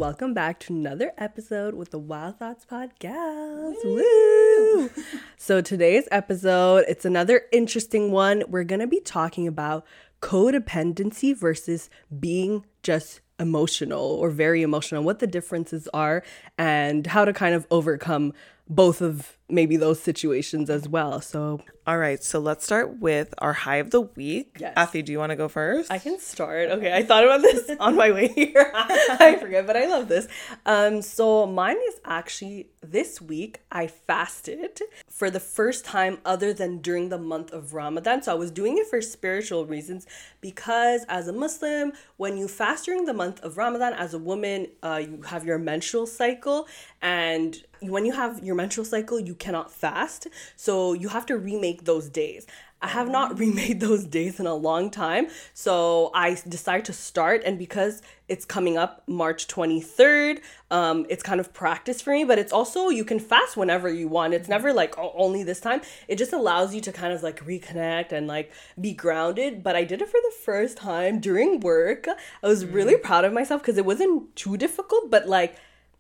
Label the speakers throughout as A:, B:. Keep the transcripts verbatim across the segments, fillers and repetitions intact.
A: welcome back to another episode with the Wild Thoughts Podcast. Woo! Woo! So today's episode, it's another interesting one. We're going to be talking about codependency versus being just emotional or very emotional, what the differences are, and how to kind of overcome both of maybe those situations as well. So
B: all right, so let's start with our high of the week.
A: Yes.
B: Afi, do you want to go first?
A: I can start. Okay, I thought about this on my way here. I forget, but I love this. Um, so mine is actually this week I fasted for the first time other than during the month of Ramadan. So I was doing it for spiritual reasons because as a Muslim, when you fast during the month of Ramadan, as a woman, uh, you have your menstrual cycle, and when you have your menstrual cycle, you cannot fast. So you have to remake those days. I have not remade those days in a long time. So I decided to start. And because it's coming up March twenty-third, um, it's kind of practice for me. But it's also, you can fast whenever you want. It's never like oh, only this time. It just allows you to kind of like reconnect and like be grounded. But I did it for the first time during work. I was really proud of myself because it wasn't too difficult. But like,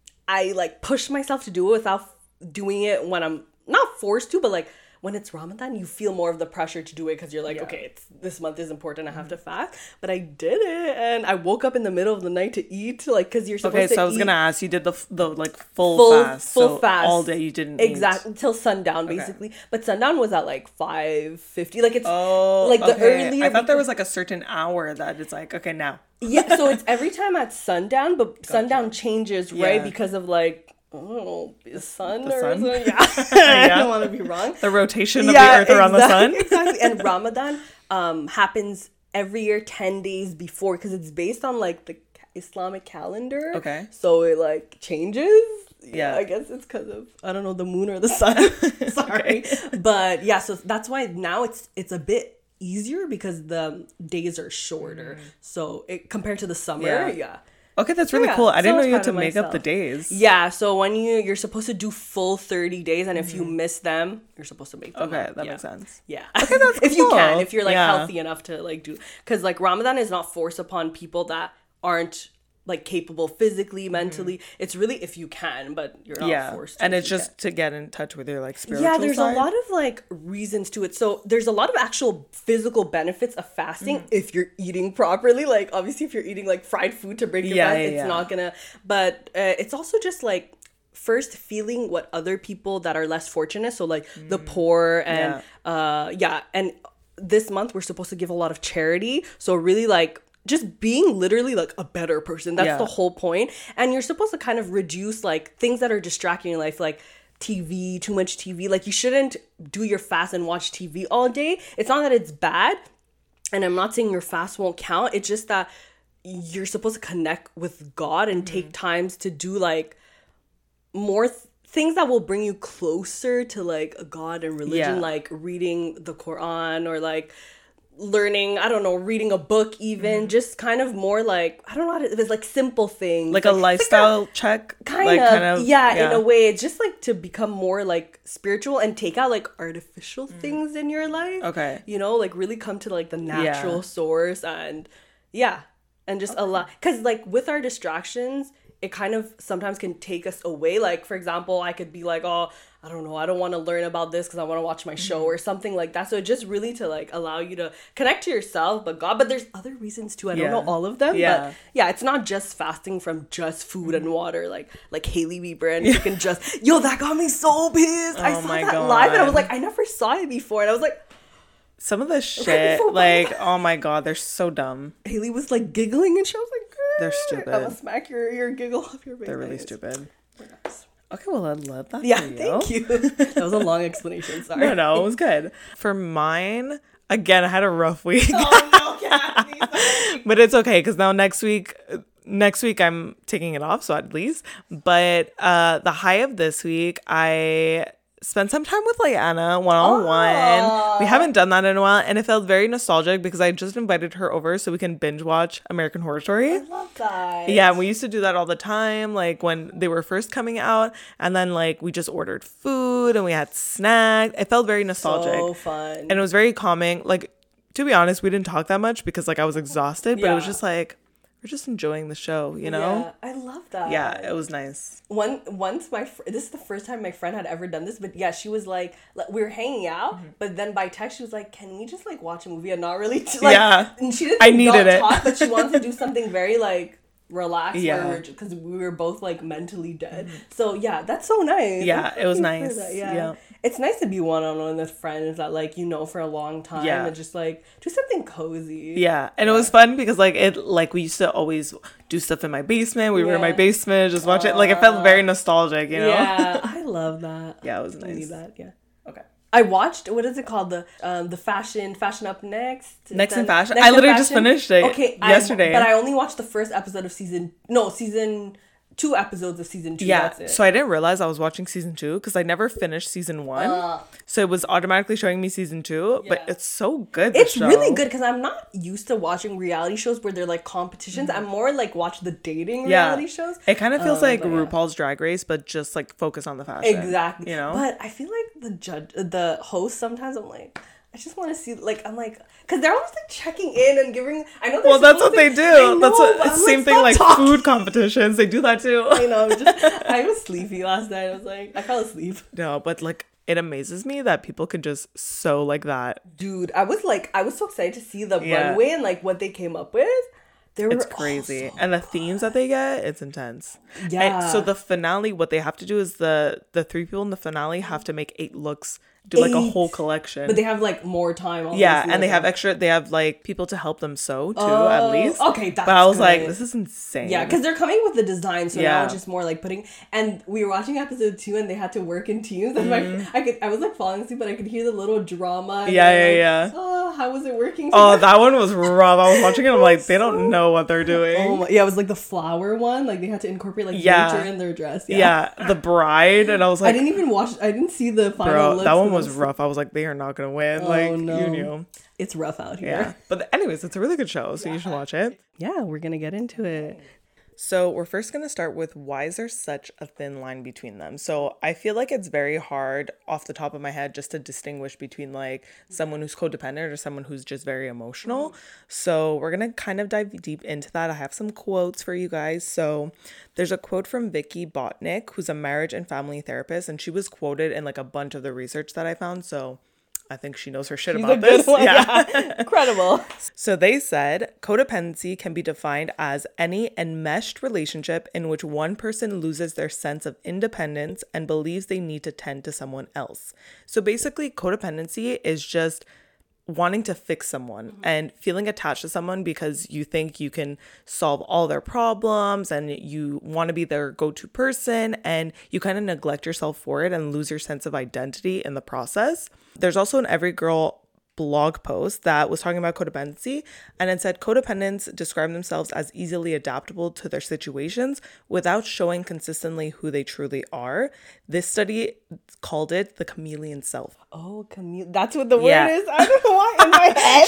A: I like pushed myself to do it without doing it when I'm not forced to, but like when it's Ramadan, you feel more of the pressure to do it because you're like, yeah. okay, it's this month is important. I have to fast. But I did it, and I woke up in the middle of the night to eat, like because you're supposed
B: okay,
A: to.
B: Okay, so I was
A: eat
B: gonna ask, you did the the like full,
A: full
B: fast,
A: full
B: so
A: fast
B: all day you didn't
A: exactly
B: eat.
A: Until sundown, basically. Okay. But sundown was at like five fifty. Like it's
B: oh,
A: like the
B: okay.
A: earlier.
B: I thought there was like a certain hour that it's like okay now.
A: Yeah, so it's every time at sundown, but gotcha. Sundown changes, right?
B: Yeah.
A: Because of like. I don't know, the sun
B: the
A: or
B: sun?
A: something. Yeah. I don't want to be wrong.
B: The rotation of
A: yeah,
B: the earth around
A: exactly,
B: the sun.
A: Exactly. And Ramadan um, happens every year ten days before because it's based on like the Islamic calendar.
B: Okay.
A: So it like changes.
B: Yeah.
A: yeah I guess it's because of, I don't know, the moon or the sun. Sorry. Okay. But yeah, so that's why now it's it's a bit easier because the days are shorter. Mm. So it compared to the summer, yeah. yeah.
B: Okay, that's really
A: yeah,
B: cool. I
A: so
B: didn't know you had
A: had
B: to make
A: myself.
B: up the days.
A: Yeah, so when you you're supposed to do full thirty days, and if mm-hmm. you miss them, you're supposed to make them.
B: Okay,
A: up.
B: that
A: yeah.
B: makes sense.
A: Yeah,
B: okay, that's cool.
A: If you can, if you're like
B: yeah.
A: healthy enough to like do, because like Ramadan is not forced upon people that aren't like capable physically, mentally. Mm-hmm. It's really if you can, but you're not
B: yeah.
A: forced to.
B: And it's just
A: can.
B: to get in touch with your like spiritual
A: Yeah, there's
B: side.
A: a lot of like reasons to it. So there's a lot of actual physical benefits of fasting mm. if you're eating properly. Like obviously if you're eating like fried food to break your
B: yeah,
A: fast,
B: yeah,
A: it's
B: yeah.
A: not gonna, but uh, it's also just like first feeling what other people that are less fortunate. So like mm. the poor and yeah. uh yeah. And this month we're supposed to give a lot of charity. So really like just being literally like a better person. That's yeah. the whole point. And you're supposed to kind of reduce like things that are distracting your life, like T V, too much T V. Like you shouldn't do your fast and watch T V all day. It's not that it's bad. And I'm not saying your fast won't count. It's just that you're supposed to connect with God and mm-hmm. take times to do like more th- things that will bring you closer to like God and religion, yeah. like reading the Quran or like learning, I don't know, reading a book even, mm. just kind of more like, I don't know how to, it's like simple things.
B: Like,
A: like
B: a lifestyle
A: like a,
B: check?
A: Kind,
B: like,
A: of,
B: kind of,
A: yeah,
B: yeah,
A: in a way. It's just like to become more like spiritual and take out like artificial mm. things in your life.
B: Okay.
A: You know, like really come to like the natural yeah. source and yeah. And just okay. a lot. Because like with our distractions, it kind of sometimes can take us away. Like, for example, I could be like, oh, I don't know, I don't want to learn about this because I want to watch my show or something like that. So it just really to like allow you to connect to yourself, but God, but there's other reasons too. I
B: yeah.
A: don't know all of them,
B: yeah.
A: but yeah, it's not just fasting from just food and water, like like Hailey Bieber and you can just, yo, that got me so pissed. Oh I saw that God. live and I was like, I never saw it before. And I was like,
B: some of the shit, like, oh my God, they're so dumb.
A: Hailey was like giggling and she was like,
B: they're stupid.
A: I'm gonna smack your, your giggle off your face.
B: They're really stupid. Okay, well, I love that.
A: Yeah,
B: for you.
A: Thank you. That was a long explanation. Sorry.
B: No, no, it was good. For mine, again, I had a rough week.
A: Oh, no, Kathy.
B: But it's okay because now next week, next week I'm taking it off, so at least. But uh, the high of this week, I spent some time with Leanna one-on-one.
A: Aww.
B: We haven't done that in a while, and it felt very nostalgic because I just invited her over so we can binge watch American Horror Story.
A: I love that.
B: Yeah, and we used to do that all the time, like when they were first coming out, and then like we just ordered food and we had snacks. It felt very nostalgic.
A: So fun.
B: And it was very calming. Like, to be honest, we didn't talk that much because like I was exhausted, but yeah. it was just like we're just enjoying the show, you know?
A: Yeah, I love that.
B: Yeah, it was nice.
A: One once my fr- this is the first time my friend had ever done this, but yeah, she was like, like we were hanging out, mm-hmm. but then by text she was like, "Can we just like watch a movie and not really t-? like?"
B: Yeah,
A: and she didn't.
B: I needed it,
A: talk, but she wanted to do something very like relaxed,
B: yeah,
A: because we were both like mentally dead. Mm-hmm. So yeah, that's so nice.
B: Yeah, it was nice.
A: Yeah.
B: yeah,
A: it's nice to be one on one with friends that like you know for a long time, yeah. and just like do something cozy.
B: Yeah, and yeah. it was fun because like it like we used to always do stuff in my basement. We yeah. were in my basement, just watch uh, it. Like it felt very nostalgic, you know.
A: Yeah, I love that.
B: Yeah, it was nice.
A: I need that. Yeah.
B: Okay.
A: I watched, what is it called? The um the fashion fashion up next.
B: Next in fashion. Next I literally just finished it okay, yesterday.
A: I, but I only watched the first episode of season no season. two episodes of season two.
B: Yeah,
A: that's it.
B: So I didn't realize I was watching season two because I never finished season one. Uh, so it was automatically showing me season two, yeah. but it's so good.
A: It's
B: show.
A: really good because I'm not used to watching reality shows where they're like competitions. Mm-hmm. I'm more like watch the dating yeah. reality shows.
B: It kind of feels
A: um,
B: like
A: yeah.
B: RuPaul's Drag Race, but just like focus on the fashion.
A: Exactly.
B: You know,
A: but I feel like the judge, the host, sometimes I'm like, I just want to see, like, I'm like, because they're always like checking in and giving, I know
B: well that's what
A: to,
B: they do
A: know,
B: that's what it's same
A: like,
B: thing like
A: talking.
B: Food competitions, they do that too.
A: I know, I'm just I was sleepy last night. I was like, I fell asleep.
B: No, but like it amazes me that people can just sew like that.
A: Dude, I was like, I was so excited to see the yeah. runway and like what they came up with. They were
B: it's crazy. So and the themes that they get, it's intense.
A: Yeah.
B: And so the finale, what they have to do is the the three people in the finale have to make eight looks, do like Eight. a whole collection.
A: But they have like more time.
B: Yeah, and
A: like
B: they
A: that.
B: have extra, they have like people to help them sew too,
A: uh,
B: at least.
A: Okay, that's
B: But I was
A: good.
B: like, this is insane.
A: Yeah, because they're coming with the design, so
B: yeah.
A: now it's just more like putting, and we were watching episode two and they had to work in teams. And mm. my, I could, I was like falling asleep, but I could hear the little drama.
B: Yeah, yeah,
A: like,
B: yeah.
A: Oh, how was it working?
B: Oh, that one was rough. I was watching it, I'm like, they don't know what they're doing.
A: Oh my, yeah, it was like the flower one. Like they had to incorporate like
B: yeah.
A: nature in their dress. Yeah.
B: yeah, the bride, and I was like,
A: I didn't even watch. I didn't see the final.
B: Bro,
A: looks
B: that one was rough. I was like, they are not gonna win.
A: Oh,
B: like
A: no.
B: you knew,
A: it's rough out here.
B: Yeah, but anyways, it's a really good show, so yeah. you should watch it.
A: Yeah, we're gonna get into it.
B: So we're first going to start with why is there such a thin line between them? So I feel like it's very hard off the top of my head just to distinguish between like someone who's codependent or someone who's just very emotional. Mm-hmm. So we're going to kind of dive deep into that. I have some quotes for you guys. So there's a quote from Vicky Botnick, who's a marriage and family therapist, and she was quoted in like a bunch of the research that I found. So I think she knows her shit
A: She's
B: about
A: a good
B: this.
A: One.
B: Yeah.
A: yeah. Incredible.
B: So they said codependency can be defined as any enmeshed relationship in which one person loses their sense of independence and believes they need to tend to someone else. So basically codependency is just wanting to fix someone mm-hmm. and feeling attached to someone because you think you can solve all their problems and you want to be their go-to person, and you kind of neglect yourself for it and lose your sense of identity in the process. There's also an Every Girl blog post that was talking about codependency, and it said codependents describe themselves as easily adaptable to their situations without showing consistently who they truly are. This study called it the chameleon self.
A: Oh, chameleon. That's what the
B: yeah.
A: word is. I don't know why in my head.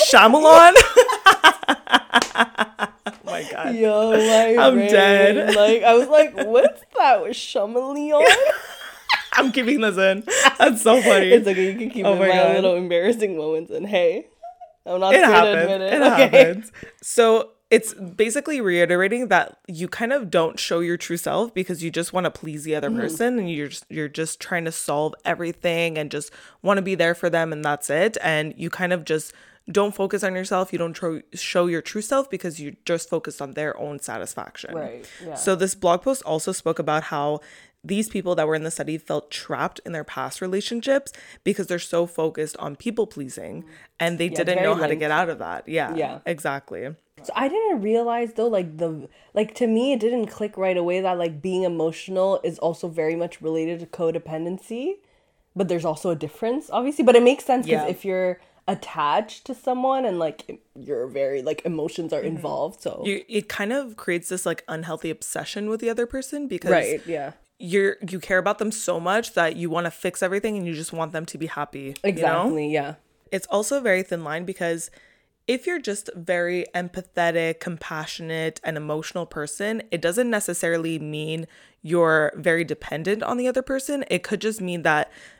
B: Shyamalan. Oh my god.
A: Yo, my
B: I'm
A: brain.
B: dead.
A: Like I was like, what's that with chameleon?
B: I'm keeping this in. That's so funny.
A: It's okay. You can keep oh my, my little embarrassing moments. And hey, I'm not scared to admit it.
B: It
A: okay.
B: happens. So it's basically reiterating that you kind of don't show your true self because you just want to please the other mm-hmm. person, and you're just, you're just trying to solve everything and just want to be there for them, and that's it. And you kind of just don't focus on yourself. You don't tro- show your true self because you're just focused on their own satisfaction.
A: Right. Yeah.
B: So this blog post also spoke about how these people that were in the study felt trapped in their past relationships because they're so focused on people pleasing, and they yeah, didn't know linked. how to get out of that. Yeah, yeah, exactly.
A: So I didn't realize though, like the, like to me, it didn't click right away that like being emotional is also very much related to codependency, but there's also a difference obviously, but it makes sense because yeah. if you're attached to someone and like you're very like emotions are involved, so
B: you, it kind of creates this like unhealthy obsession with the other person because
A: right, yeah.
B: you're you care about them so much that you want to fix everything and you just want them to be happy.
A: Exactly,
B: you know?
A: yeah.
B: It's also a very thin line because if you're just very empathetic, compassionate, and emotional person, it doesn't necessarily mean you're very dependent on the other person. It could just mean that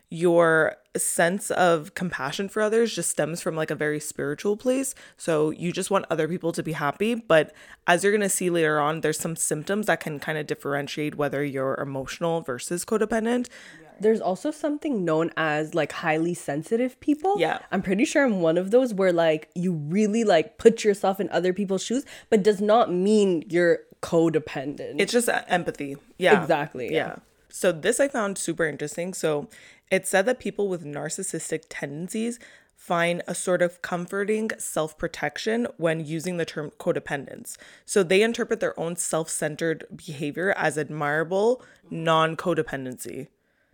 B: your sense of compassion for others just stems from like a very spiritual place. So you just want other people to be happy. But as you're going to see later on, there's some symptoms that can kind of differentiate whether you're emotional versus codependent.
A: There's also something known as like highly sensitive people.
B: Yeah.
A: I'm pretty sure I'm one of those where like you really like put yourself in other people's shoes, but does not mean you're codependent.
B: It's just empathy. Yeah.
A: Exactly. Yeah.
B: yeah. So this I found super interesting. So it said that people with narcissistic tendencies find a sort of comforting self-protection when using the term codependence. So they interpret their own self-centered behavior as admirable non-codependency.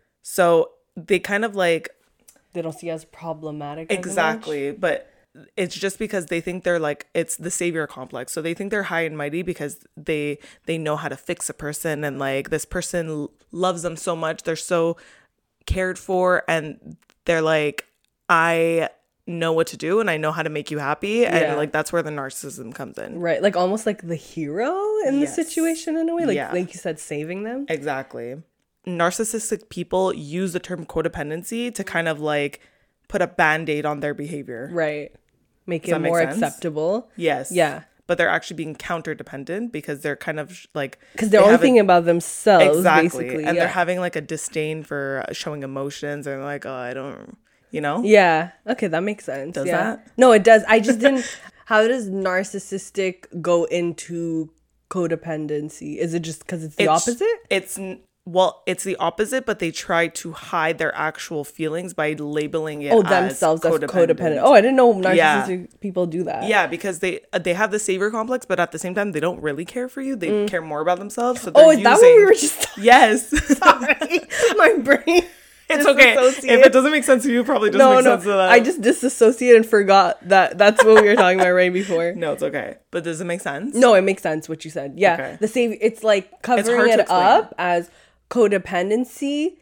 B: So they kind of like...
A: They don't see it as problematic.
B: Exactly.
A: As much.
B: But it's just because they think they're like, it's the savior complex. So they think they're high and mighty because they they know how to fix a person. And like this person loves them so much. They're so cared for. And they're like, I know what to do and I know how to make you happy. And yeah. like that's where the narcissism comes in.
A: Right. Like almost like the hero in yes. the situation in a way. Like,
B: yeah.
A: like you said, saving them.
B: Exactly. Narcissistic people use the term codependency to kind of like put a band-aid on their behavior.
A: Right. Make Does it more acceptable.
B: Yes.
A: Yeah.
B: But they're actually being counter-dependent because they're kind of like...
A: Because they're they only thinking about themselves,
B: exactly.
A: basically.
B: And
A: yeah.
B: they're having like a disdain for showing emotions and like, oh, I don't... You know?
A: Yeah. Okay, that makes sense.
B: Does
A: yeah.
B: that?
A: No, it does. I just didn't... How does narcissistic go into codependency? Is it just because it's the
B: it's,
A: opposite?
B: It's... Well, it's the opposite, but they try to hide their actual feelings by labeling it
A: oh,
B: as
A: themselves
B: codependent.
A: as codependent. Oh, I didn't know narcissistic yeah. people do that.
B: Yeah, because they they have the savior complex, but at the same time, they don't really care for you. They
A: mm.
B: care more about themselves. So
A: oh, is
B: using...
A: that what we were just talking?
B: Yes.
A: Sorry. My brain.
B: It's okay. If it doesn't make sense to you, it probably doesn't
A: no,
B: make
A: no.
B: sense to that.
A: I just disassociated and forgot that that's what we were talking about right before.
B: No, it's okay. But does it make sense?
A: No, it makes sense what you said. Yeah. Okay. The save it's like covering it up as codependency,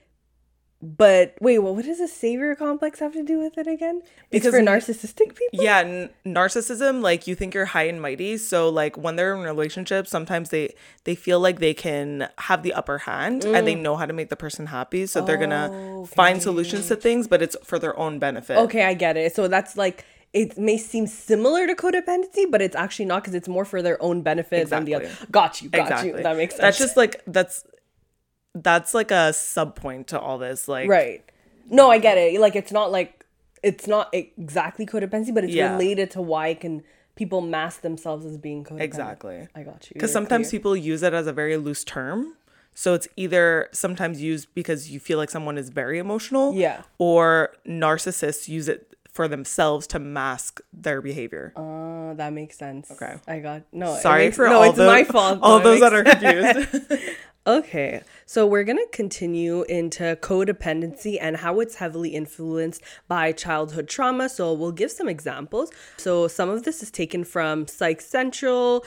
A: but wait, well, what does a savior complex have to do with it again? Because it's for narcissistic people?
B: Yeah, n- narcissism, like you think you're high and mighty, so like when they're in relationships, sometimes they they feel like they can have the upper hand mm. and they know how to make the person happy, so they're gonna oh, okay. find solutions to things, but it's for their own benefit.
A: Okay, I get it. So that's like, it may seem similar to codependency, but it's actually not, because it's more for their own benefit
B: exactly.
A: than the other. Got you, got
B: exactly.
A: you. That makes sense.
B: That's just like, that's that's like a sub point to all this, like
A: right. No, I get it. Like it's not like it's not exactly codependency, but it's yeah. related to why can people mask themselves as being codependent.
B: Exactly.
A: I got you.
B: Because sometimes clear. people use it as a very loose term. So it's either sometimes used because you feel like someone is very emotional,
A: yeah,
B: or narcissists use it for themselves to mask their behavior.
A: Oh, uh, that makes sense.
B: Okay.
A: I got no.
B: Sorry
A: makes,
B: for
A: no,
B: all
A: it's
B: the,
A: my fault.
B: all those that are
A: sense.
B: confused.
A: Okay, so we're going to continue into codependency and how it's heavily influenced by childhood trauma. So we'll give some examples. So some of this is taken from Psych Central.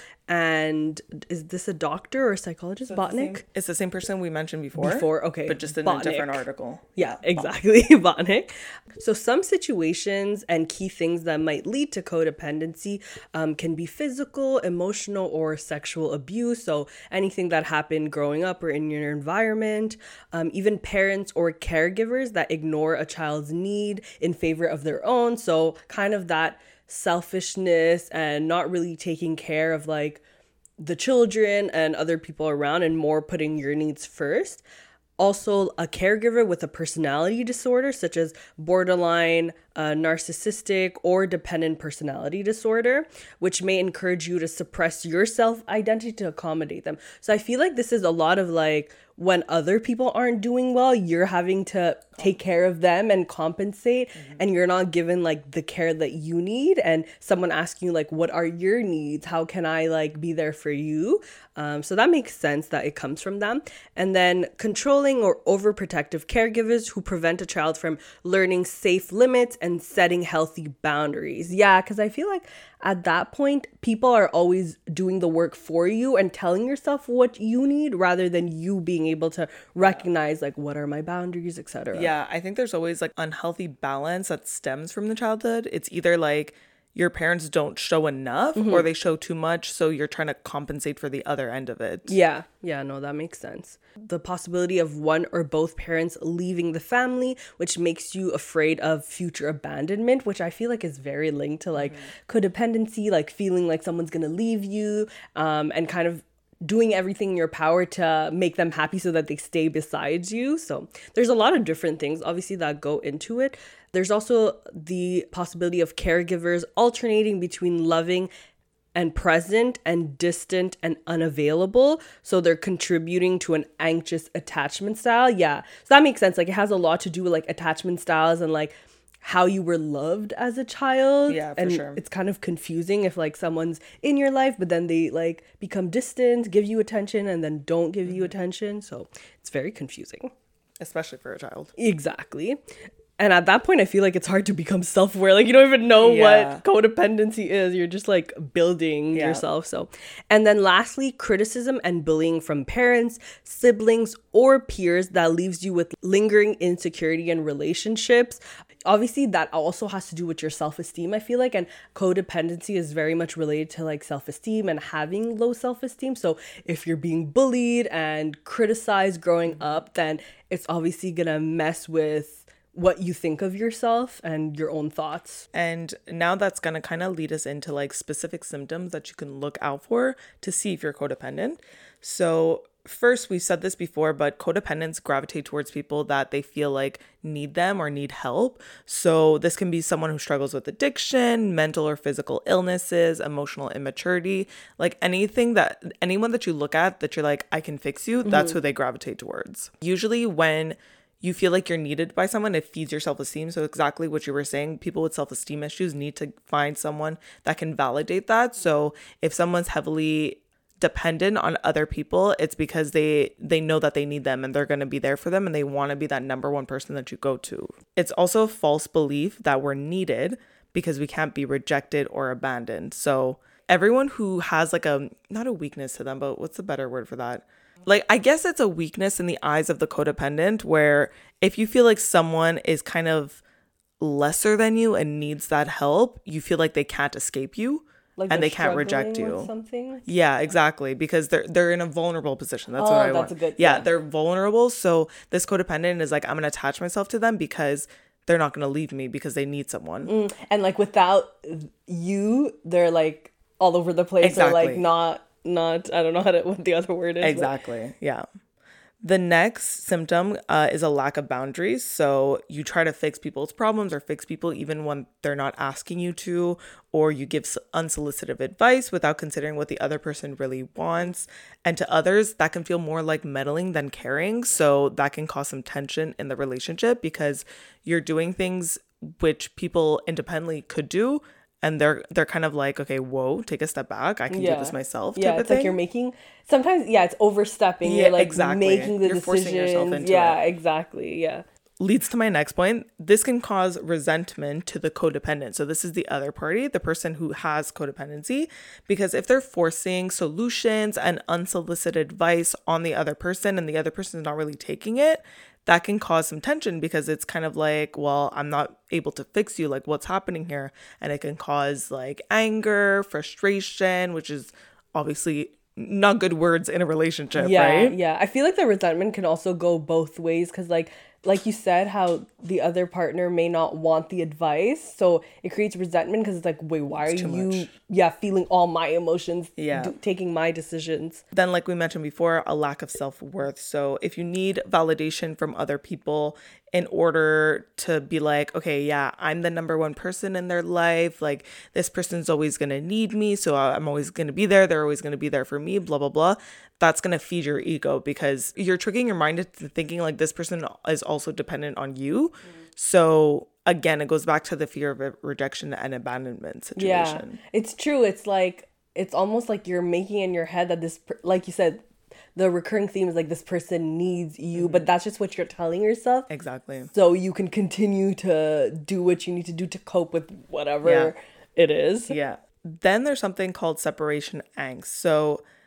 A: And is this a doctor or a psychologist? So Botnick?
B: It's, it's the same person we mentioned before.
A: Before, okay.
B: But just in
A: Botnick.
B: a different article.
A: Yeah, exactly. Botnick. So some situations and key things that might lead to codependency um, can be physical, emotional, or sexual abuse. So anything that happened growing up or in your environment. Um, even parents or caregivers that ignore a child's need in favor of their own. So kind of that selfishness and not really taking care of like the children and other people around and more putting your needs first. Also, a caregiver with a personality disorder such as borderline, uh, narcissistic, or dependent personality disorder, which may encourage you to suppress your self-identity to accommodate them. So I feel like this is a lot of like when other people aren't doing well, you're having to take care of them and compensate, mm-hmm. and you're not given like the care that you need, and someone asking you like, what are your needs? How can I like be there for you? Um, so that makes sense that it comes from them. And then controlling or overprotective caregivers who prevent a child from learning safe limits and setting healthy boundaries. Yeah, because I feel like at that point, people are always doing the work for you and telling yourself what you need rather than you being able to recognize like, what are my boundaries, et cetera.
B: Yeah, I think there's always like unhealthy balance that stems from the childhood. It's either like your parents don't show enough mm-hmm. or they show too much, so you're trying to compensate for the other end of it.
A: Yeah, yeah, no, that makes sense. The possibility of one or both parents leaving the family, which makes you afraid of future abandonment, which I feel like is very linked to like mm-hmm. codependency, like feeling like someone's gonna leave you, um, and kind of doing everything in your power to make them happy so that they stay beside you. So there's a lot of different things, obviously, that go into it. There's also the possibility of caregivers alternating between loving and present and distant and unavailable. So they're contributing to an anxious attachment style. Yeah. So that makes sense. Like it has a lot to do with like attachment styles and like how you were loved as a child.
B: Yeah, for
A: and
B: sure.
A: It's kind of confusing if like someone's in your life, but then they like become distant, give you attention, and then don't give you attention. So it's very confusing.
B: Especially for a child.
A: Exactly. And at that point, I feel like it's hard to become self-aware. Like you don't even know yeah. what codependency is. You're just like building yeah. yourself. So, and then lastly, criticism and bullying from parents, siblings, or peers that leaves you with lingering insecurity in relationships. Obviously, that also has to do with your self-esteem, I feel like. And codependency is very much related to like self-esteem and having low self-esteem. So if you're being bullied and criticized growing up, then it's obviously gonna mess with what you think of yourself and your own thoughts.
B: And now that's going to kind of lead us into like specific symptoms that you can look out for to see if you're codependent. So first, we've said this before, but codependents gravitate towards people that they feel like need them or need help. So this can be someone who struggles with addiction, mental or physical illnesses, emotional immaturity, like anything that anyone that you look at that you're like, I can fix you. Mm-hmm. That's who they gravitate towards. Usually when you feel like you're needed by someone, it feeds your self-esteem. So exactly what you were saying, people with self-esteem issues need to find someone that can validate that. So if someone's heavily dependent on other people, it's because they they know that they need them and they're going to be there for them and they want to be that number one person that you go to. It's also a false belief that we're needed because we can't be rejected or abandoned. So everyone who has like a, not a weakness to them, but what's the better word for that? Like, I guess it's a weakness in the eyes of the codependent where if you feel like someone is kind of lesser than you and needs that help, you feel like they can't escape you like and they can't reject you.
A: Something?
B: Yeah, exactly. Because they're they're in a vulnerable position. That's
A: oh,
B: what I
A: that's
B: want.
A: A good,
B: yeah,
A: yeah,
B: they're vulnerable. So this codependent is like, I'm going to attach myself to them because they're not going to leave me because they need someone.
A: Mm, and like without you, they're like all over the place.
B: Exactly.
A: Or like not... Not, I don't know how to, what the other word is.
B: Exactly. But. Yeah. The next symptom uh, is a lack of boundaries. So you try to fix people's problems or fix people even when they're not asking you to, or you give unsolicited advice without considering what the other person really wants. And to others, that can feel more like meddling than caring. So that can cause some tension in the relationship because you're doing things which people independently could do. And they're they're kind of like, okay, whoa, take a step back. I can
A: yeah.
B: do this myself.
A: Yeah,
B: type
A: it's
B: of
A: like
B: thing.
A: you're making sometimes. Yeah, it's overstepping.
B: Yeah,
A: you're like
B: exactly.
A: making the
B: you're
A: decisions.
B: Forcing yourself into
A: yeah,
B: it.
A: exactly. Yeah.
B: Leads to my next point. This can cause resentment to the codependent. So this is the other party, the person who has codependency, because if they're forcing solutions and unsolicited advice on the other person and the other person is not really taking it, that can cause some tension because it's kind of like, well, I'm not able to fix you. Like, what's happening here? And it can cause like anger, frustration, which is obviously not good words in a relationship,
A: yeah,
B: right?
A: Yeah. I feel like the resentment can also go both ways because like, like you said, how the other partner may not want the advice. So it creates resentment because it's like, wait, why
B: it's
A: are you,
B: much.
A: yeah, feeling all my emotions,
B: yeah.
A: do, taking my decisions?
B: Then, like we mentioned before, a lack of self-worth. So if you need validation from other people in order to be like, okay, yeah, I'm the number one person in their life. Like, this person's always going to need me. So I'm always going to be there. They're always going to be there for me, blah, blah, blah. That's going to feed your ego because you're tricking your mind into thinking like this person is also dependent on you. Mm-hmm. So again, it goes back to the fear of rejection and abandonment situation.
A: Yeah, it's true. It's like, it's almost like you're making in your head that this, like you said, the recurring theme is like this person needs you, mm-hmm. but that's just what you're telling yourself.
B: Exactly.
A: So you can continue to do what you need to do to cope with whatever yeah. it is.
B: Yeah. Then there's something called separation angst. So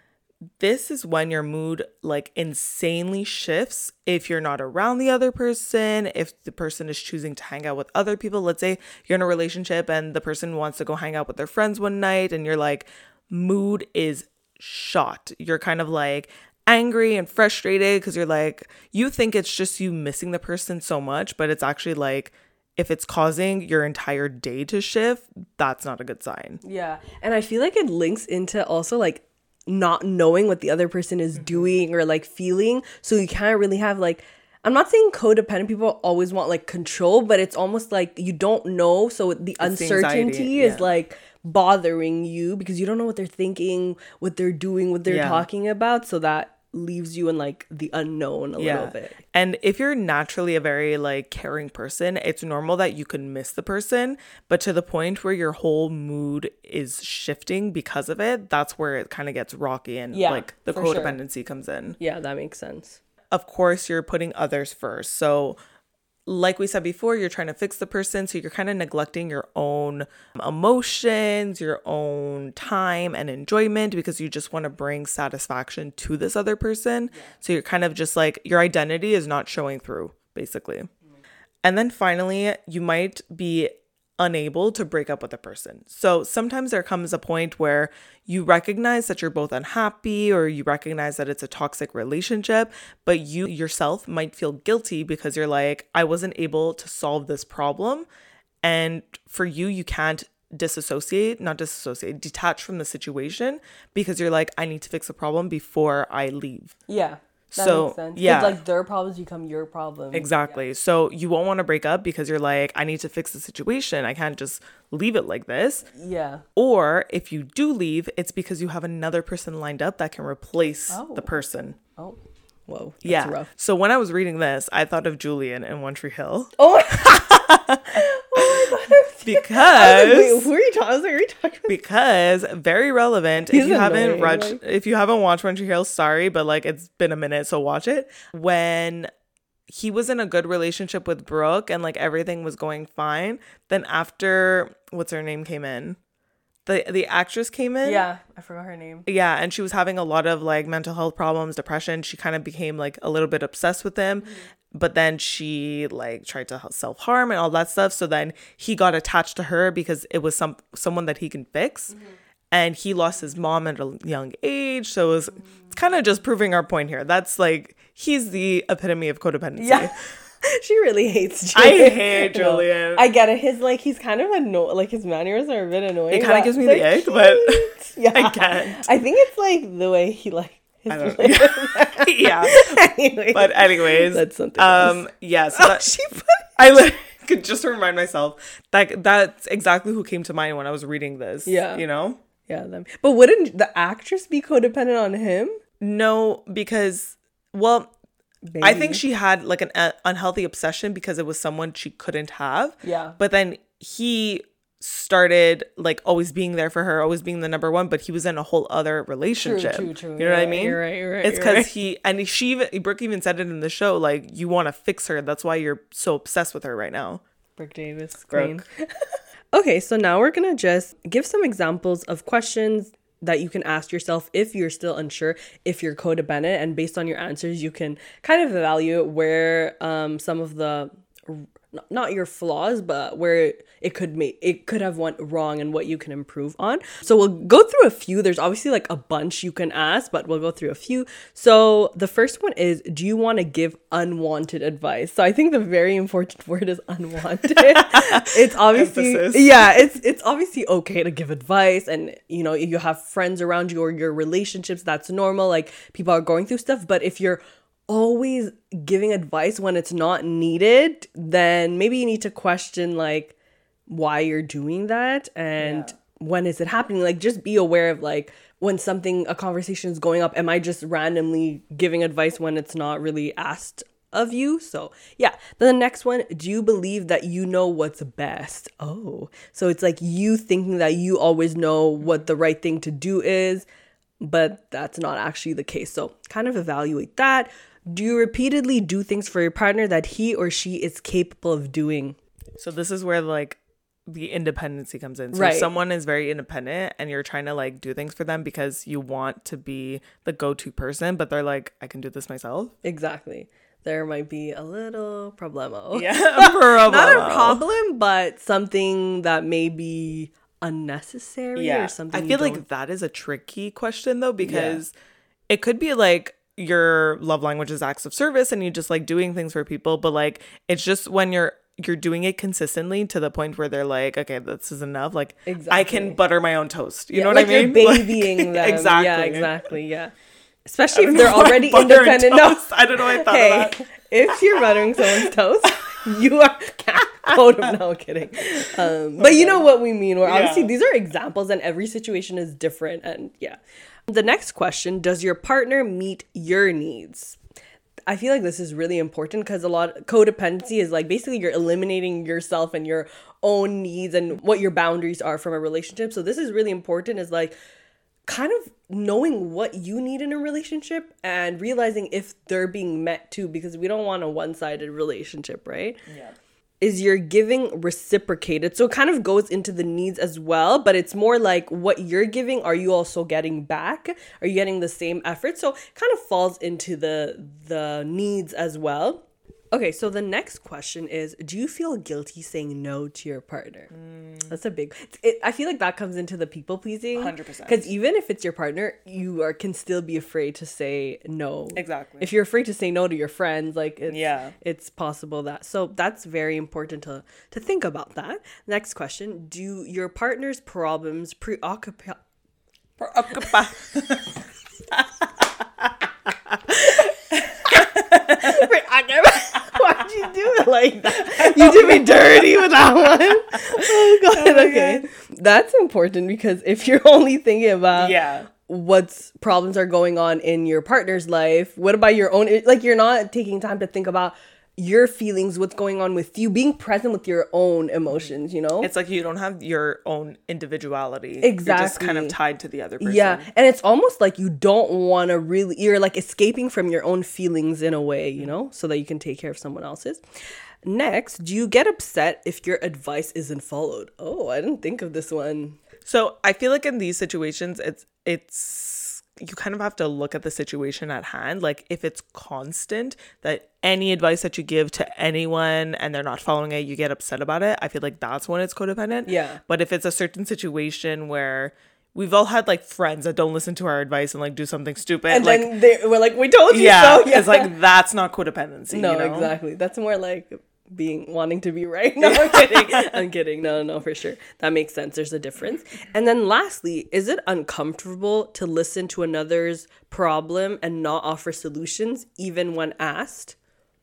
B: this is when your mood like insanely shifts if you're not around the other person, if the person is choosing to hang out with other people. Let's say you're in a relationship and the person wants to go hang out with their friends one night and you're like, mood is shot. You're kind of like angry and frustrated because you're like, you think it's just you missing the person so much, but it's actually like, if it's causing your entire day to shift, that's not a good sign.
A: Yeah. And I feel like it links into also like not knowing what the other person is mm-hmm. doing or like feeling. So you can't really have like, I'm not saying codependent people always want like control, but it's almost like you don't know. So the it's uncertainty yeah. is like bothering you because you don't know what they're thinking, what they're doing, what they're yeah. talking about. So that leaves you in like the unknown a yeah. little bit.
B: And if you're naturally a very like caring person, it's normal that you can miss the person, but to the point where your whole mood is shifting because of it, that's where it kind of gets rocky and yeah, like the codependency sure. comes in.
A: Yeah, that makes sense.
B: Of course, you're putting others first. So like we said before, you're trying to fix the person. So you're kind of neglecting your own emotions, your own time and enjoyment because you just want to bring satisfaction to this other person. Yeah. So you're kind of just like, your identity is not showing through, basically. Mm-hmm. And then finally, you might be unable to break up with a person. So sometimes there comes a point where you recognize that you're both unhappy or you recognize that it's a toxic relationship, but you yourself might feel guilty because you're like, I wasn't able to solve this problem. And for you, you can't disassociate, not disassociate, detach from the situation because you're like, I need to fix the problem before I leave.
A: Yeah. That
B: so
A: makes sense.
B: yeah,
A: it's like their problems become your problems.
B: Exactly.
A: Yeah.
B: So you won't want to break up because you're like, I need to fix the situation. I can't just leave it like this.
A: Yeah.
B: Or if you do leave, it's because you have another person lined up that can replace
A: oh.
B: the person.
A: Oh, whoa. That's
B: yeah.
A: rough.
B: So when I was reading this, I thought of Julian in One Tree Hill.
A: Oh. Oh my god.
B: Because
A: like, wait, who are you talking? I was like, are you talking about?
B: Because very relevant.
A: He's
B: if you
A: annoying,
B: haven't watched,
A: like...
B: if you haven't watched One Tree Hill, sorry, but like it's been a minute, so watch it. When he was in a good relationship with Brooke and like everything was going fine, then after what's her name came in, the the actress came in.
A: Yeah, I forgot her name.
B: Yeah, and she was having a lot of like mental health problems, depression. She kind of became like a little bit obsessed with him. Mm-hmm. But then she like tried to self-harm and all that stuff. So then he got attached to her because it was some someone that he can fix. Mm-hmm. And he lost his mom at a young age. So it was mm-hmm. it's kind of just proving our point here. That's like, he's the epitome of codependency.
A: Yeah. She really hates Julian.
B: I hate Julian.
A: No, I get it. His like he's kind of annoying. Like his manners are a bit annoying.
B: It kind of gives me the ick, but
A: yeah.
B: I can't.
A: I think it's like the way he like
B: I don't know. Yeah. Anyways, but anyways, that's something um else. Yeah, so that, oh, she put I like, could just remind myself that that's exactly who came to mind when I was reading this.
A: Yeah.
B: You know?
A: Yeah. Them. But wouldn't the actress be codependent on him?
B: No, because well, Maybe. I think she had like an uh, unhealthy obsession because it was someone she couldn't have.
A: Yeah.
B: But then he started like always being there for her, always being the number one, but he was in a whole other relationship.
A: True, true, true.
B: You know
A: you're
B: what
A: right,
B: I mean?
A: You're right, you're right.
B: It's because
A: right.
B: he, and she even, Brooke even said it in the show, like, you want to fix her. That's why you're so obsessed with her right now.
A: Brooke Davis, queen. Okay, so now we're going to just give some examples of questions that you can ask yourself if you're still unsure if you're codependent, and based on your answers you can kind of evaluate where um some of the not your flaws but where it could make it could have went wrong and what you can improve on. So we'll go through a few. There's obviously like a bunch you can ask, but we'll go through a few. So the first one is, do you want to give unwanted advice? So I think the very important word is unwanted. It's obviously Emphasis. yeah it's it's obviously okay to give advice, and you know, if you have friends around you or your relationships, that's normal. Like, people are going through stuff, but if you're always giving advice when it's not needed, then maybe you need to question like why you're doing that and yeah. when is it happening. Like, just be aware of like when something, a conversation is going up, am I just randomly giving advice when it's not really asked of you? So yeah. Then the next one, do you believe that you know what's best? Oh, so it's like you thinking that you always know what the right thing to do is, but that's not actually the case. So kind of evaluate that. Do you repeatedly do things for your partner that he or she is capable of doing?
B: So this is where like the independency comes in. So
A: Right.
B: if someone is very independent and you're trying to like do things for them because you want to be the go-to person, but they're like, I can do this myself.
A: Exactly. There might be a little problemo.
B: Yeah.
A: Not a problem, but something that may be unnecessary
B: Yeah.
A: or something.
B: I
A: you
B: feel
A: don't-
B: like that is a tricky question though, because it could be like your love language is acts of service and you just like doing things for people, but like it's just when you're you're doing it consistently to the point where they're like, okay, this is enough. Like
A: Exactly.
B: I can butter my own toast. You
A: Yeah,
B: know what
A: like
B: I mean?
A: You're babying
B: Like,
A: them.
B: exactly.
A: Yeah, exactly. Yeah. Especially if
B: don't
A: they're
B: know why
A: already
B: butter and
A: independent. No.
B: toast. I don't know why I thought
A: Hey,
B: of that.
A: if you're buttering someone's toast, you are code of no kidding. Um, but you know what we mean. Where obviously
B: Yeah.
A: these are examples, and every situation is different. And yeah, the next question: does your partner meet your needs? I feel like this is really important because a lot of codependency is like basically you're eliminating yourself and your own needs and what your boundaries are from a relationship. So this is really important, is like kind of knowing what you need in a relationship and realizing if they're being met too, because we don't want a one-sided relationship, right?
B: Yeah.
A: Is your giving reciprocated? So it kind of goes into the needs as well, but it's more like what you're giving, are you also getting back? Are you getting the same effort? So it kind of falls into the the needs as well. Okay, so the next question is, do you feel guilty saying no to your partner? Mm. That's a big, it, I feel like that comes into the people pleasing.
B: one hundred percent.
A: Because even if it's your partner, you are can still be afraid to say no.
B: Exactly.
A: If you're afraid to say no to your friends, like it's,
B: Yeah.
A: it's possible that. So that's very important to, to think about that. Next question, do your partner's problems preoccupy... Why'd you do it like that? You did me dirty with that one. Oh god. Okay, that's important because if you're only thinking about
B: Yeah.
A: what's problems are going on in your partner's life, what about your own? Like you're not taking time to think about your feelings, what's going on with you, being present with your own emotions. You know,
B: It's like you don't have your own individuality.
A: Exactly.
B: You're just kind of tied to the other person.
A: yeah, and it's almost like you don't want to really, you're like escaping from your own feelings in a way, you know, so that you can take care of someone else's. Next, do you get upset if your advice isn't followed? Oh, I didn't think of this one.
B: So I feel like in these situations, it's it's you kind of have to look at the situation at hand. Like if it's constant that any advice that you give to anyone and they're not following it, you get upset about it. I feel like that's when it's codependent.
A: Yeah.
B: But if it's a certain situation where we've all had like friends that don't listen to our advice and like do something stupid,
A: And
B: like
A: then they we're like, we told you
B: yeah,
A: so. Yeah,
B: it's like that's not codependency.
A: no,
B: you know?
A: exactly. That's more like being wanting to be right. No, I'm kidding. I'm kidding. No, no, for sure. That makes sense. There's a difference. And then lastly, is it uncomfortable to listen to another's problem and not offer solutions even when asked?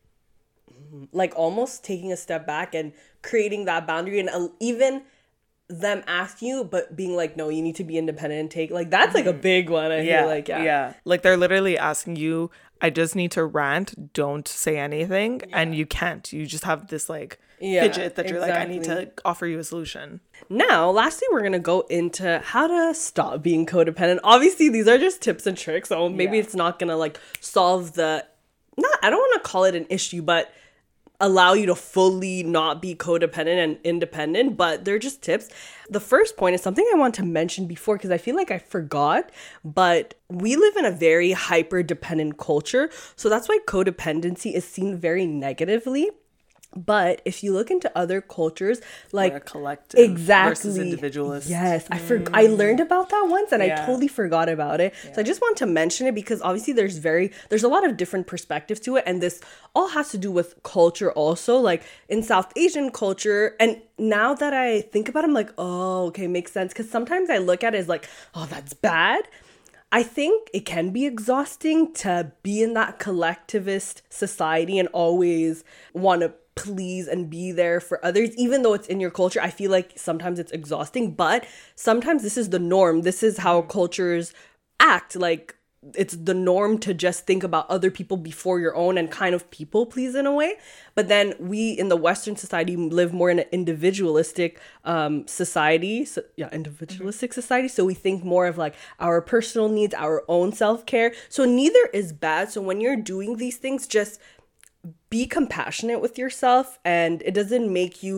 A: Like almost taking a step back and creating that boundary, and uh, even them ask you, but being like, no, you need to be independent and take, like, that's like a big one. I
B: Yeah,
A: feel like, yeah.
B: yeah. Like they're literally asking you, I just need to rant, don't say anything. And you can't. You just have this like
A: Yeah,
B: fidget that you're like, I need
A: exactly.
B: to offer you a solution.
A: Now, lastly, we're going to go into how to stop being codependent. Obviously, these are just tips and tricks, so maybe
B: Yeah.
A: it's not going to like solve the, not, I don't want to call it an issue, but allow you to fully not be codependent and independent, but they're just tips. The first point is something I want to mention before because I feel like I forgot, but we live in a very hyper dependent culture. So that's why codependency is seen very negatively. But if you look into other cultures, like
B: We're a collective
A: exactly
B: versus individualist.
A: Yes, I for- I learned about that once and I
B: Yeah.
A: totally forgot about it. So I just want to mention it because obviously there's very there's a lot of different perspectives to it, and this all has to do with culture also. Like in South Asian culture, and now that I think about it, I'm like, oh, okay, makes sense. Because sometimes I look at it as like, oh, that's bad. I think it can be exhausting to be in that collectivist society and always want to please and be there for others, even though it's in your culture. I feel like sometimes it's exhausting, but sometimes this is the norm. This is how cultures act. Like it's the norm to just think about other people before your own and kind of people please in a way. But then we in the Western society live more in an individualistic um, society. So, yeah, individualistic mm-hmm. society. So we think more of like our personal needs, our own self-care. So neither is bad. So when you're doing these things, just be compassionate with yourself, and it doesn't make you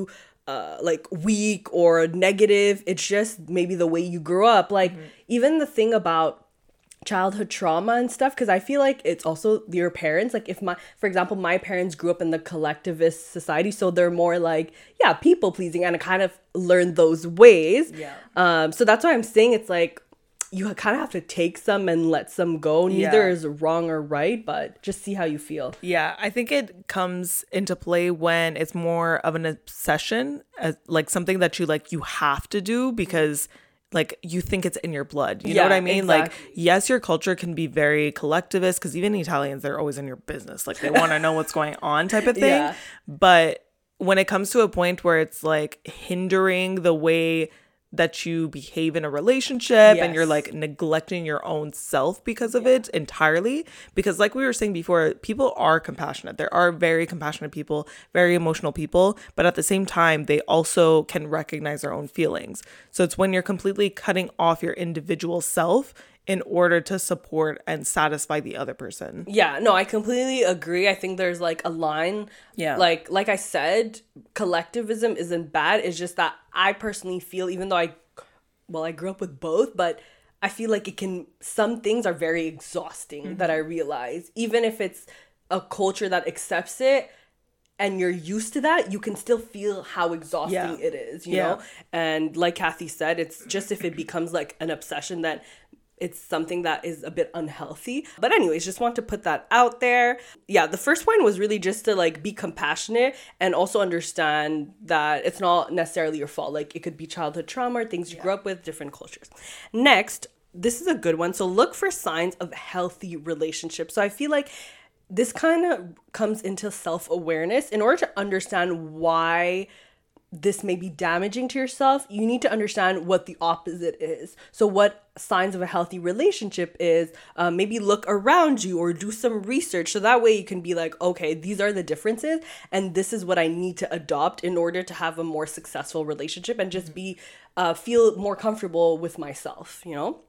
A: uh, like weak or negative. It's just maybe the way you grew up. Like, mm-hmm. even the thing about childhood trauma and stuff, because I feel like it's also your parents. Like if my, for example, my parents grew up in the collectivist society, so they're more like, yeah, people pleasing, and I kind of learned those ways. Yeah. Um. So that's why I'm saying it's like you kind of have to take some and let some go. Neither yeah. is wrong or right, but just see how you feel.
B: Yeah, I think it comes into play when it's more of an obsession, as, like something that you like you have to do because. Like you think it's in your blood. You yeah, know what I mean? Exactly. Like, yes, your culture can be very collectivist because even Italians, they're always in your business. Like they want to know what's going on type of thing. Yeah. But when it comes to a point where it's like hindering the way that you behave in a relationship yes. and you're like neglecting your own self because of yeah. it entirely. Because like we were saying before, people are compassionate. There are very compassionate people, very emotional people, but at the same time, they also can recognize their own feelings. So it's when you're completely cutting off your individual self in order to support and satisfy the other person.
A: Yeah, no, I completely agree. I think there's like a line. Yeah. Like, like I said, collectivism isn't bad. It's just that I personally feel, even though I, well, I grew up with both, but I feel like it can, some things are very exhausting mm-hmm. that I realize. Even if it's a culture that accepts it and you're used to that, you can still feel how exhausting yeah. it is, you yeah. know? And like Kathy said, it's just if it becomes like an obsession that it's something that is a bit unhealthy. But anyways, just want to put that out there. Yeah, the first point was really just to like be compassionate and also understand that it's not necessarily your fault. Like it could be childhood trauma or things you yeah. grew up with, different cultures. Next, this is a good one. So look for signs of healthy relationships. So I feel like this kind of comes into self-awareness. In order to understand why this may be damaging to yourself, you need to understand what the opposite is. So what signs of a healthy relationship is, um, maybe look around you or do some research. So that way you can be like, okay, these are the differences and this is what I need to adopt in order to have a more successful relationship and just be, uh, feel more comfortable with myself, you know?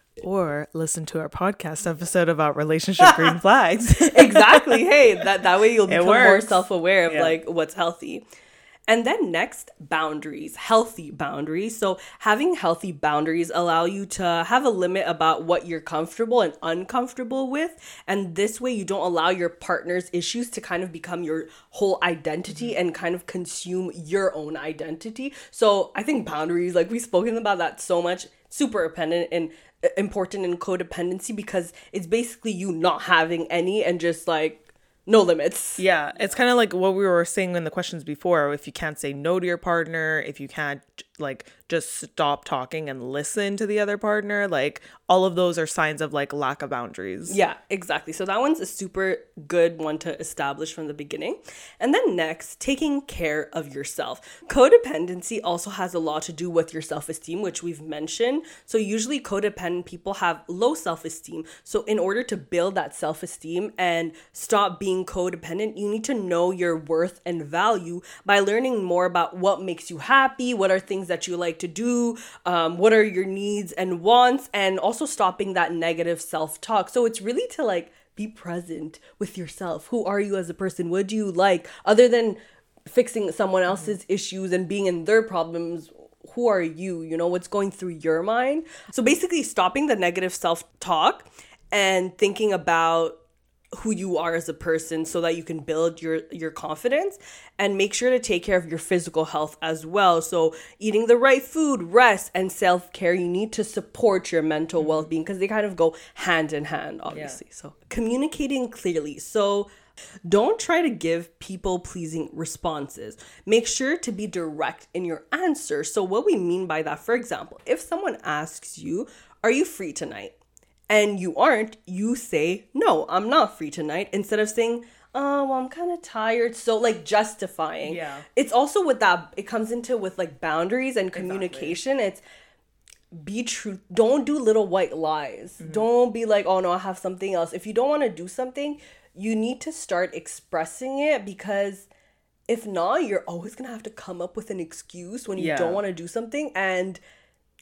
B: Or listen to our podcast episode about relationship green flags.
A: Exactly. Hey, that, that way you'll become more self-aware of yeah. like what's healthy. And then next, boundaries, healthy boundaries. So having healthy boundaries allow you to have a limit about what you're comfortable and uncomfortable with. And this way you don't allow your partner's issues to kind of become your whole identity and kind of consume your own identity. So I think boundaries, like we've spoken about that so much, super dependent and important in codependency because it's basically you not having any and just like, no limits.
B: Yeah, it's kind of like what we were saying in the questions before. If you can't say no to your partner, if you can't like just stop talking and listen to the other partner, like all of those are signs of like lack of boundaries.
A: Yeah, exactly. So that one's a super good one to establish from the beginning. And then next, taking care of yourself. Codependency also has a lot to do with your self-esteem, which we've mentioned. So usually codependent people have low self-esteem. So in order to build that self-esteem and stop being codependent, you need to know your worth and value by learning more about what makes you happy, what are things that you like to do, um, what are your needs and wants, and also stopping that negative self-talk. So it's really to like be present with yourself. Who are you as a person? What do you like? Other than fixing someone else's mm-hmm. issues and being in their problems, who are you? You know, what's going through your mind? So basically stopping the negative self-talk and thinking about who you are as a person so that you can build your your confidence, and make sure to take care of your physical health as well. So eating the right food, rest, and self-care, you need to support your mental mm-hmm. well-being because they kind of go hand in hand, obviously. Yeah. So communicating clearly. So don't try to give people-pleasing responses. Make sure to be direct in your answer. So what we mean by that, for example, if someone asks you, are you free tonight? And you aren't, you say, no, I'm not free tonight, instead of saying, oh, well, I'm kind of tired. So like justifying. Yeah. It's also with that, it comes into with like boundaries and communication. Exactly. It's be true. Don't do little white lies. Mm-hmm. Don't be like, oh no, I have something else. If you don't want to do something, you need to start expressing it, because if not, you're always going to have to come up with an excuse when you yeah. don't want to do something. And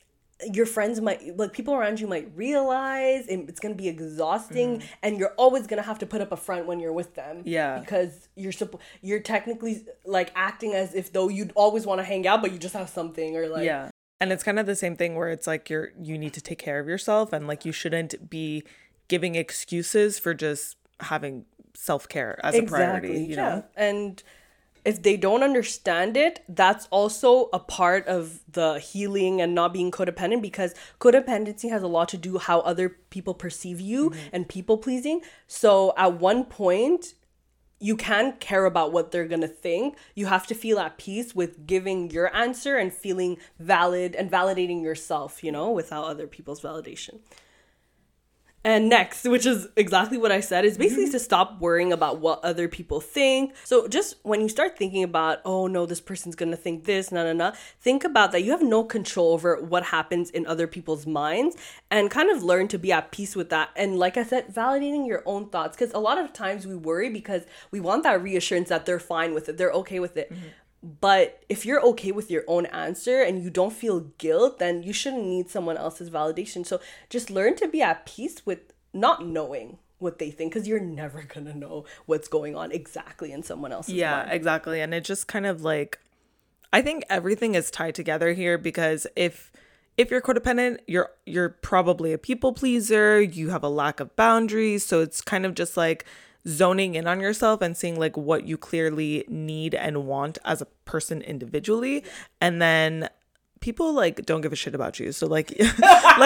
A: your friends might, like people around you might realize, and it's going to be exhausting, mm. and you're always going to have to put up a front when you're with them.
B: Yeah.
A: Because you're supp- you're technically like acting as if though you'd always want to hang out, but you just have something, or like.
B: Yeah. And it's kind of the same thing where it's like you're, you need to take care of yourself, and like you shouldn't be giving excuses for just having self-care as exactly. a priority, you yeah. know?
A: And if they don't understand it, that's also a part of the healing and not being codependent, because codependency has a lot to do how other people perceive you mm-hmm. and people pleasing. So at one point, you can't care about what they're going to think. You have to feel at peace with giving your answer and feeling valid and validating yourself, you know, without other people's validation. And next, which is exactly what I said, is basically mm-hmm. to stop worrying about what other people think. So just when you start thinking about, oh no, this person's going to think this, no, no, no, think about that you have no control over what happens in other people's minds, and kind of learn to be at peace with that. And like I said, validating your own thoughts, because a lot of times we worry because we want that reassurance that they're fine with it, they're okay with it. Mm-hmm. But if you're okay with your own answer and you don't feel guilt, then you shouldn't need someone else's validation. So just learn to be at peace with not knowing what they think, because you're never going to know what's going on exactly in someone else's
B: yeah, mind. Exactly. And it just kind of like, I think everything is tied together here, because if if you're codependent, you're you're probably a people pleaser, you have a lack of boundaries. So it's kind of just like zoning in on yourself and seeing like what you clearly need and want as a person individually, and then people like don't give a shit about you. So like like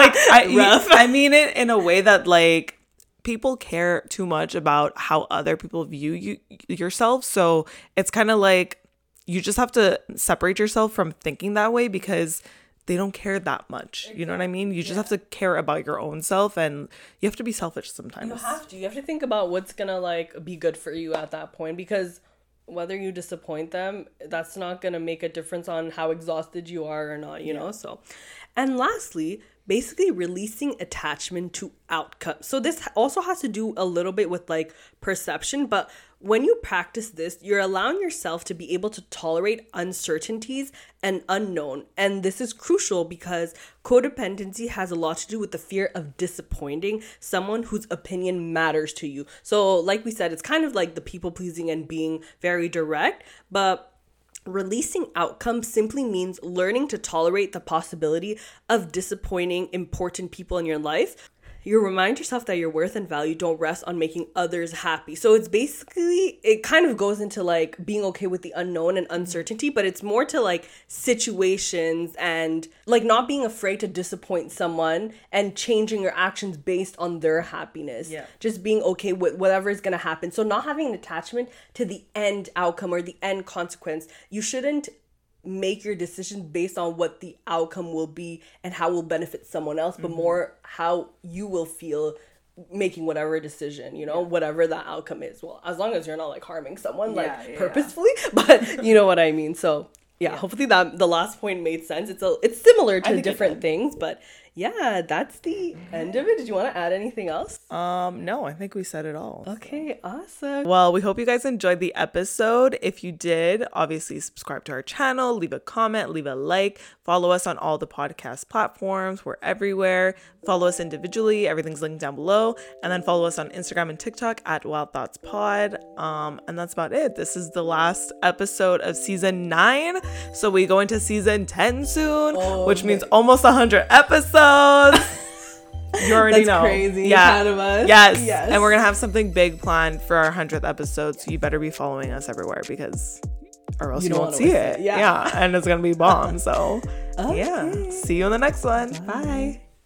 B: I I mean it in a way that like people care too much about how other people view you yourself. So it's kind of like you just have to separate yourself from thinking that way, because they don't care that much. Exactly. You know what I mean? You just yeah. have to care about your own self, and you have to be selfish sometimes.
A: You have to. You have to think about what's gonna like be good for you at that point, because whether you disappoint them, that's not gonna make a difference on how exhausted you are or not, you yeah. know? So, and lastly, basically releasing attachment to outcome. So this also has to do a little bit with like perception, but when you practice this, you're allowing yourself to be able to tolerate uncertainties and unknown. And this is crucial because codependency has a lot to do with the fear of disappointing someone whose opinion matters to you. So like we said, it's kind of like the people pleasing and being very direct, but releasing outcomes simply means learning to tolerate the possibility of disappointing important people in your life. You remind yourself that your worth and value don't rest on making others happy. So it's basically, it kind of goes into like being okay with the unknown and uncertainty, but it's more to like situations and like not being afraid to disappoint someone and changing your actions based on their happiness. Yeah. Just being okay with whatever is going to happen. So not having an attachment to the end outcome or the end consequence. You shouldn't make your decisions based on what the outcome will be and how it will benefit someone else, but mm-hmm. more how you will feel making whatever decision, you know, yeah. whatever that outcome is. Well, as long as you're not like harming someone yeah, like yeah. purposefully, but you know what I mean. So yeah, yeah, hopefully that the last point made sense. It's a it's similar to different things, but yeah, that's the end of it. Did you want to add anything else?
B: Um, no, I think we said it all.
A: Okay, awesome.
B: Well, we hope you guys enjoyed the episode. If you did, obviously subscribe to our channel, leave a comment, leave a like, follow us on all the podcast platforms. We're everywhere. Follow us individually. Everything's linked down below. And then follow us on Instagram and TikTok at Wild Thoughts Pod. Um, and that's about it. This is the last episode of season nine. So we go into season ten soon, oh, which okay. means almost one hundred episodes. You already
A: That's
B: know.
A: Crazy.
B: Yeah.
A: Kind of us.
B: Yes. yes. And we're going to have something big planned for our hundredth episode. So you better be following us everywhere, because or else you, you won't see it. it. Yeah. yeah. And it's going to be bomb. So okay. yeah. See you in the next one. Bye. Bye.